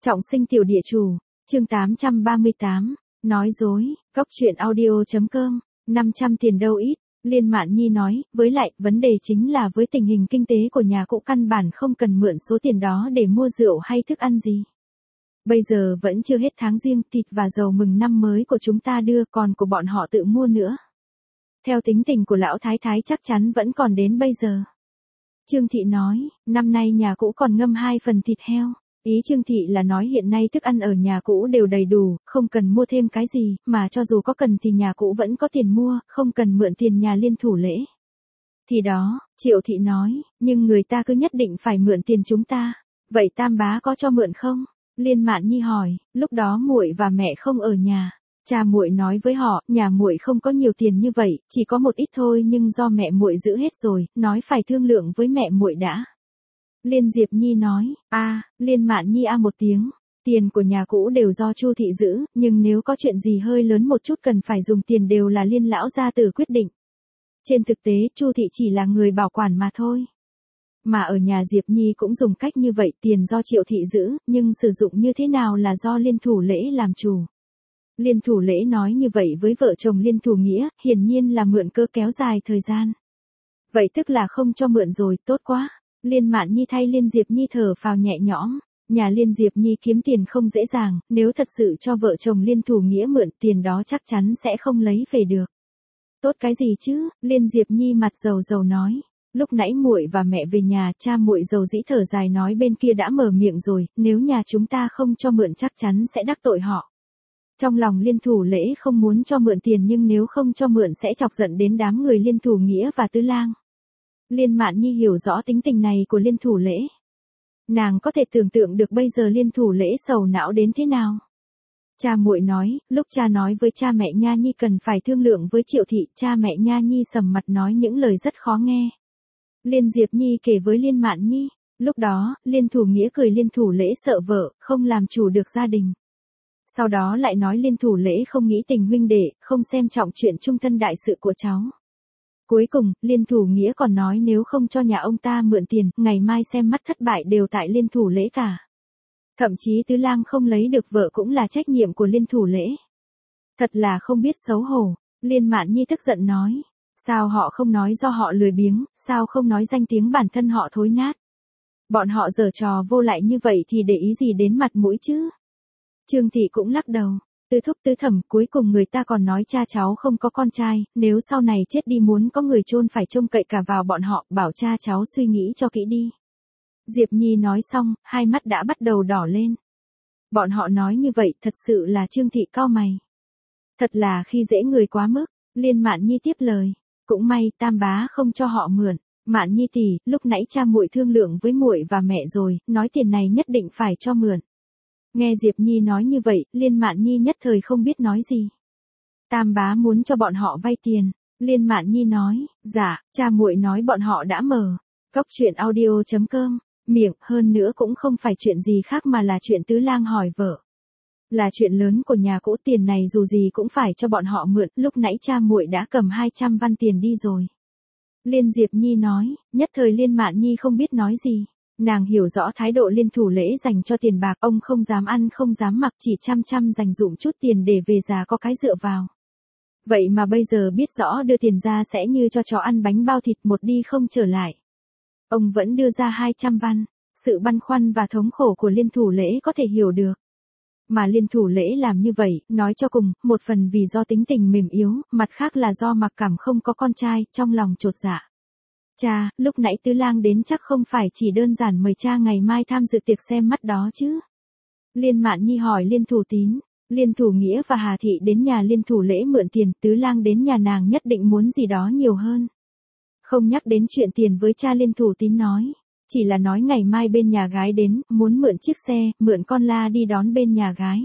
Trọng sinh tiểu địa chủ, chương 838, nói dối, góc truyện audio.com, 500 tiền đâu ít, Liên Mạn Nhi nói, với lại, vấn đề chính là với tình hình kinh tế của nhà cụ căn bản không cần mượn số tiền đó để mua rượu hay thức ăn gì. Bây giờ vẫn chưa hết tháng riêng, thịt và dầu mừng năm mới của chúng ta đưa, còn của bọn họ tự mua nữa. Theo tính tình của lão thái thái chắc chắn vẫn còn đến bây giờ. Trương Thị nói, năm nay nhà cũ còn ngâm 2 phần thịt heo. Ý Trương Thị là nói hiện nay thức ăn ở nhà cũ đều đầy đủ, không cần mua thêm cái gì, mà cho dù có cần thì nhà cũ vẫn có tiền mua, không cần mượn tiền nhà Liên thủ lễ. Thì đó, Triệu Thị nói, nhưng người ta cứ nhất định phải mượn tiền chúng ta. Vậy Tam bá có cho mượn không? Liên Mạn Nhi hỏi, lúc đó muội và mẹ không ở nhà. Cha muội nói với họ, nhà muội không có nhiều tiền như vậy, chỉ có một ít thôi nhưng do mẹ muội giữ hết rồi, nói phải thương lượng với mẹ muội đã. Liên Diệp Nhi nói, Liên Mạn Nhi một tiếng, tiền của nhà cũ đều do Chu Thị giữ, nhưng nếu có chuyện gì hơi lớn một chút cần phải dùng tiền đều là Liên lão gia tử quyết định. Trên thực tế Chu Thị chỉ là người bảo quản mà thôi. Mà ở nhà Diệp Nhi cũng dùng cách như vậy, tiền do Triệu Thị giữ, nhưng sử dụng như thế nào là do Liên thủ lễ làm chủ. Liên thủ lễ nói như vậy với vợ chồng Liên thủ nghĩa, hiển nhiên là mượn cơ kéo dài thời gian. Vậy tức là không cho mượn rồi, tốt quá. Liên Mạn Nhi thay Liên Diệp Nhi thở phào nhẹ nhõm, nhà Liên Diệp Nhi kiếm tiền không dễ dàng, nếu thật sự cho vợ chồng Liên thủ nghĩa mượn tiền đó chắc chắn sẽ không lấy về được. Tốt cái gì chứ, Liên Diệp Nhi mặt dầu dầu nói. Lúc nãy muội và mẹ về nhà, cha muội dầu dĩ thở dài nói bên kia đã mở miệng rồi, nếu nhà chúng ta không cho mượn chắc chắn sẽ đắc tội họ. Trong lòng Liên thủ lễ không muốn cho mượn tiền nhưng nếu không cho mượn sẽ chọc giận đến đám người Liên thủ nghĩa và Tứ Lang. Liên Mạn Nhi hiểu rõ tính tình này của Liên thủ lễ. Nàng có thể tưởng tượng được bây giờ Liên thủ lễ sầu não đến thế nào. Cha muội nói, lúc cha nói với cha mẹ Nha Nhi cần phải thương lượng với Triệu Thị, cha mẹ Nha Nhi sầm mặt nói những lời rất khó nghe. Liên Diệp Nhi kể với Liên Mạn Nhi, lúc đó, Liên thủ nghĩa cười Liên thủ lễ sợ vợ, không làm chủ được gia đình. Sau đó lại nói Liên thủ lễ không nghĩ tình huynh đệ, không xem trọng chuyện chung thân đại sự của cháu. Cuối cùng, Liên thủ nghĩa còn nói nếu không cho nhà ông ta mượn tiền, ngày mai xem mắt thất bại đều tại Liên thủ lễ cả. Thậm chí Tứ Lang không lấy được vợ cũng là trách nhiệm của Liên thủ lễ. Thật là không biết xấu hổ, Liên Mạn Nhi tức giận nói. Sao họ không nói do họ lười biếng, sao không nói danh tiếng bản thân họ thối nát. Bọn họ giở trò vô lại như vậy thì để ý gì đến mặt mũi chứ. Trương Thị cũng lắc đầu. Tứ thúc tứ thẩm, cuối cùng người ta còn nói cha cháu không có con trai, nếu sau này chết đi muốn có người chôn phải trông cậy cả vào bọn họ, bảo cha cháu suy nghĩ cho kỹ đi. Diệp Nhi nói xong, hai mắt đã bắt đầu đỏ lên. Bọn họ nói như vậy thật sự là Trương Thị cau mày. Thật là khi dễ người quá mức, Liên Mạn Nhi tiếp lời. Cũng may Tam bá không cho họ mượn. Mạn Nhi tỷ, lúc nãy cha muội thương lượng với muội và mẹ rồi, nói tiền này nhất định phải cho mượn. Nghe Diệp Nhi nói như vậy, Liên Mạn Nhi nhất thời không biết nói gì. Tam bá muốn cho bọn họ vay tiền. Liên Mạn Nhi nói, dạ, cha muội nói bọn họ đã mở. Góc truyện audio.com, miệng, hơn nữa cũng không phải chuyện gì khác mà là chuyện Tứ Lang hỏi vợ. Là chuyện lớn của nhà cũ, tiền này dù gì cũng phải cho bọn họ mượn, lúc nãy cha muội đã cầm 200 văn tiền đi rồi. Liên Diệp Nhi nói, nhất thời Liên Mạn Nhi không biết nói gì. Nàng hiểu rõ thái độ Liên thủ lễ dành cho tiền bạc, ông không dám ăn không dám mặc, chỉ chăm dành dụm chút tiền để về già có cái dựa vào. Vậy mà bây giờ biết rõ đưa tiền ra sẽ như cho chó ăn bánh bao thịt một đi không trở lại. Ông vẫn đưa ra 200 văn, sự băn khoăn và thống khổ của Liên thủ lễ có thể hiểu được. Mà Liên thủ lễ làm như vậy, nói cho cùng, một phần vì do tính tình mềm yếu, mặt khác là do mặc cảm không có con trai, trong lòng chột dạ. Cha, lúc nãy Tứ Lang đến chắc không phải chỉ đơn giản mời cha ngày mai tham dự tiệc xem mắt đó chứ. Liên Mạn Nhi hỏi Liên thủ tín, Liên thủ nghĩa và Hà Thị đến nhà Liên thủ lễ mượn tiền, Tứ Lang đến nhà nàng nhất định muốn gì đó nhiều hơn. Không nhắc đến chuyện tiền với cha Liên thủ tín nói. Chỉ là nói ngày mai bên nhà gái đến, muốn mượn chiếc xe, mượn con la đi đón bên nhà gái.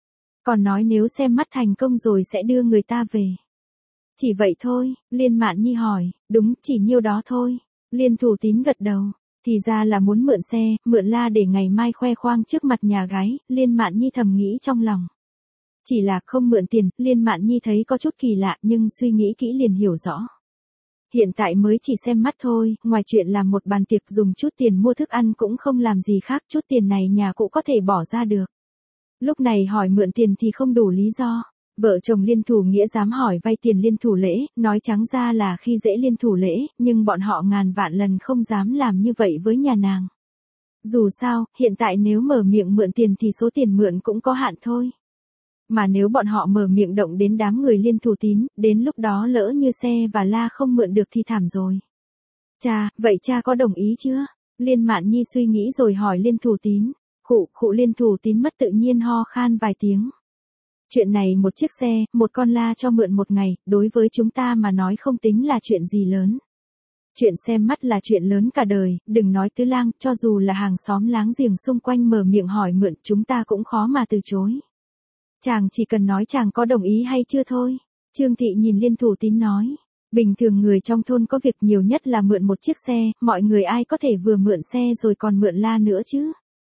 Còn nói nếu xem mắt thành công rồi sẽ đưa người ta về. Chỉ vậy thôi, Liên Mạn Nhi hỏi, đúng, chỉ nhiêu đó thôi. Liên thủ tín gật đầu, thì ra là muốn mượn xe, mượn la để ngày mai khoe khoang trước mặt nhà gái, Liên Mạn Nhi thầm nghĩ trong lòng. Chỉ là không mượn tiền, Liên Mạn Nhi thấy có chút kỳ lạ nhưng suy nghĩ kỹ liền hiểu rõ. hiện tại mới chỉ xem mắt thôi, ngoài chuyện làm một bàn tiệc dùng chút tiền mua thức ăn cũng không làm gì khác, chút tiền này nhà cụ có thể bỏ ra được. Lúc này hỏi mượn tiền thì không đủ lý do. Vợ chồng Liên Thủ Nghĩa dám hỏi vay tiền Liên Thủ Lễ, nói trắng ra là khi dễ Liên Thủ Lễ, nhưng bọn họ ngàn vạn lần không dám làm như vậy với nhà nàng. Dù sao, hiện tại nếu mở miệng mượn tiền thì số tiền mượn cũng có hạn thôi. Mà nếu bọn họ mở miệng động đến đám người Liên Thủ Tín, đến lúc đó lỡ như xe và la không mượn được thì thảm rồi. Cha, vậy cha có đồng ý chưa? Liên Mạn Nhi suy nghĩ rồi hỏi Liên Thủ Tín. Khụ Liên Thủ Tín mất tự nhiên ho khan vài tiếng. Chuyện này một chiếc xe, một con la cho mượn một ngày, đối với chúng ta mà nói không tính là chuyện gì lớn. Chuyện xem mắt là chuyện lớn cả đời, đừng nói Tứ Lang, cho dù là hàng xóm láng giềng xung quanh mở miệng hỏi mượn chúng ta cũng khó mà từ chối. Chàng chỉ cần nói chàng có đồng ý hay chưa thôi. Trương Thị nhìn Liên Thủ Tín nói. Bình thường người trong thôn có việc nhiều nhất là mượn một chiếc xe, mọi người ai có thể vừa mượn xe rồi còn mượn la nữa chứ.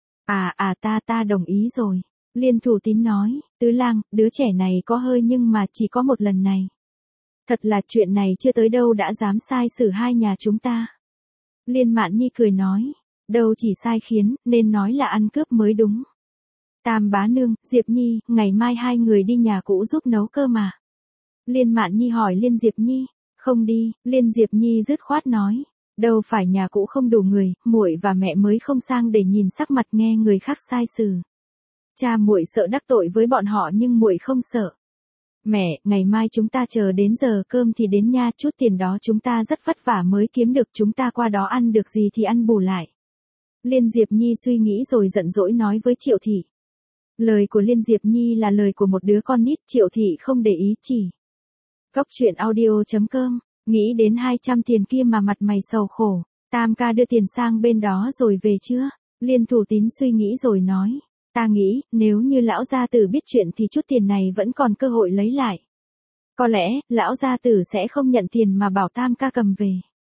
Ta đồng ý rồi. Liên Thủ Tín nói, Tứ Lang, đứa trẻ này có hơi nhưng mà chỉ có một lần này. Thật là chuyện này chưa tới đâu đã dám sai xử hai nhà chúng ta. Liên Mạn Nhi cười nói, đâu chỉ sai khiến, nên nói là ăn cướp mới đúng. Tam bá nương, Diệp Nhi, ngày mai hai người đi nhà cũ giúp nấu cơm mà. Liên Mạn Nhi hỏi Liên Diệp Nhi, không đi, Liên Diệp Nhi dứt khoát nói, đâu phải nhà cũ không đủ người, muội và mẹ mới không sang để nhìn sắc mặt nghe người khác sai xử. Cha muội sợ đắc tội với bọn họ nhưng muội không sợ. Mẹ, ngày mai chúng ta chờ đến giờ cơm thì đến nha, chút tiền đó chúng ta rất vất vả mới kiếm được, chúng ta qua đó ăn được gì thì ăn bù lại. Liên Diệp Nhi suy nghĩ rồi giận dỗi nói với Triệu Thị. Lời của Liên Diệp Nhi là lời của một đứa con nít, Triệu Thị không để ý chỉ. Cốc truyện audio.com, nghĩ đến 200 tiền kia mà mặt mày sầu khổ, Tam ca đưa tiền sang bên đó rồi về chưa? Liên Thủ Tín suy nghĩ rồi nói. Ta nghĩ, nếu như lão gia tử biết chuyện thì chút tiền này vẫn còn cơ hội lấy lại. Có lẽ, lão gia tử sẽ không nhận tiền mà bảo Tam ca cầm về.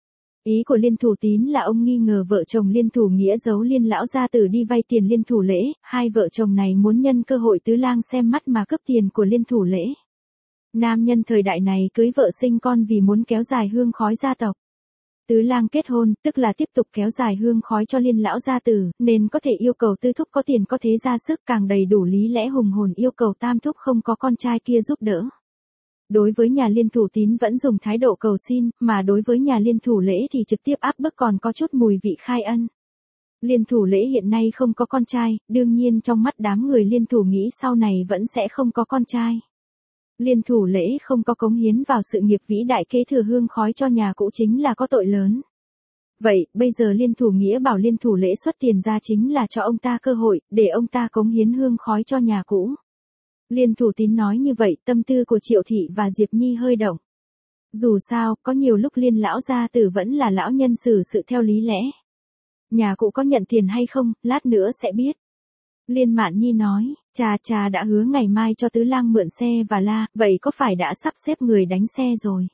Ý của Liên Thủ Tín là ông nghi ngờ vợ chồng Liên Thủ Nghĩa giấu Liên lão gia tử đi vay tiền Liên Thủ Lễ, hai vợ chồng này muốn nhân cơ hội Tứ Lang xem mắt mà cướp tiền của Liên Thủ Lễ. Nam nhân thời đại này cưới vợ sinh con vì muốn kéo dài hương khói gia tộc. Tứ Lang kết hôn, tức là tiếp tục kéo dài hương khói cho Liên lão gia tử, nên có thể yêu cầu Tư thúc có tiền có thế ra sức, càng đầy đủ lý lẽ hùng hồn yêu cầu Tam thúc không có con trai kia giúp đỡ. Đối với nhà Liên Thủ Tín vẫn dùng thái độ cầu xin, mà đối với nhà Liên Thủ Lễ thì trực tiếp áp bức, còn có chút mùi vị khai ân. Liên Thủ Lễ hiện nay không có con trai, đương nhiên trong mắt đám người Liên Thủ nghĩ sau này vẫn sẽ không có con trai. Liên Thủ Lễ không có cống hiến vào sự nghiệp vĩ đại kế thừa hương khói cho nhà cũ chính là có tội lớn. Vậy, bây giờ Liên Thủ Nghĩa bảo Liên Thủ Lễ xuất tiền ra chính là cho ông ta cơ hội, để ông ta cống hiến hương khói cho nhà cũ. Liên Thủ Tín nói như vậy, tâm tư của Triệu Thị và Diệp Nhi hơi động. Dù sao, có nhiều lúc Liên lão gia tử vẫn là lão nhân xử sự theo lý lẽ. Nhà cũ có nhận tiền hay không, lát nữa sẽ biết. Liên Mạn Nhi nói, cha đã hứa ngày mai cho Tứ Lang mượn xe và la, vậy có phải đã sắp xếp người đánh xe rồi?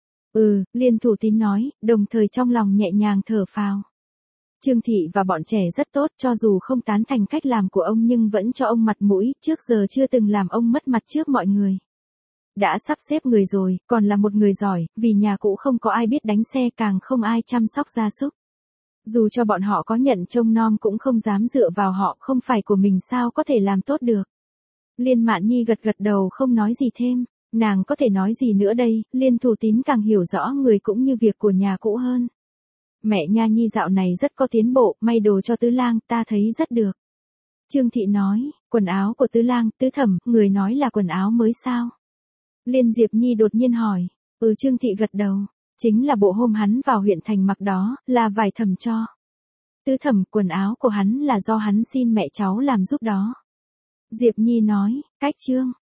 Liên Thủ Tín nói, đồng thời trong lòng nhẹ nhàng thở phào. Trương Thị và bọn trẻ rất tốt, cho dù không tán thành cách làm của ông nhưng vẫn cho ông mặt mũi, trước giờ chưa từng làm ông mất mặt trước mọi người. Đã sắp xếp người rồi, còn là một người giỏi, vì nhà cũ không có ai biết đánh xe, càng không ai chăm sóc gia súc. Dù cho bọn họ có nhận trông nom cũng không dám dựa vào họ, không phải của mình sao có thể làm tốt được. Liên Mạn Nhi gật đầu không nói gì thêm, nàng có thể nói gì nữa đây, Liên Thủ Tín càng hiểu rõ người cũng như việc của nhà cũ hơn. Mẹ Nha Nhi dạo này rất có tiến bộ, may đồ cho Tứ Lang, ta thấy rất được. Trương Thị nói, quần áo của Tứ Lang, Tứ Thẩm, người nói là quần áo mới sao? Liên Diệp Nhi đột nhiên hỏi, Trương Thị gật đầu, chính là bộ hôm hắn vào huyện thành mặc đó, là vải Thẩm cho. Tứ Thẩm, quần áo của hắn là do hắn xin mẹ cháu làm giúp đó. Diệp Nhi nói, cách Trương,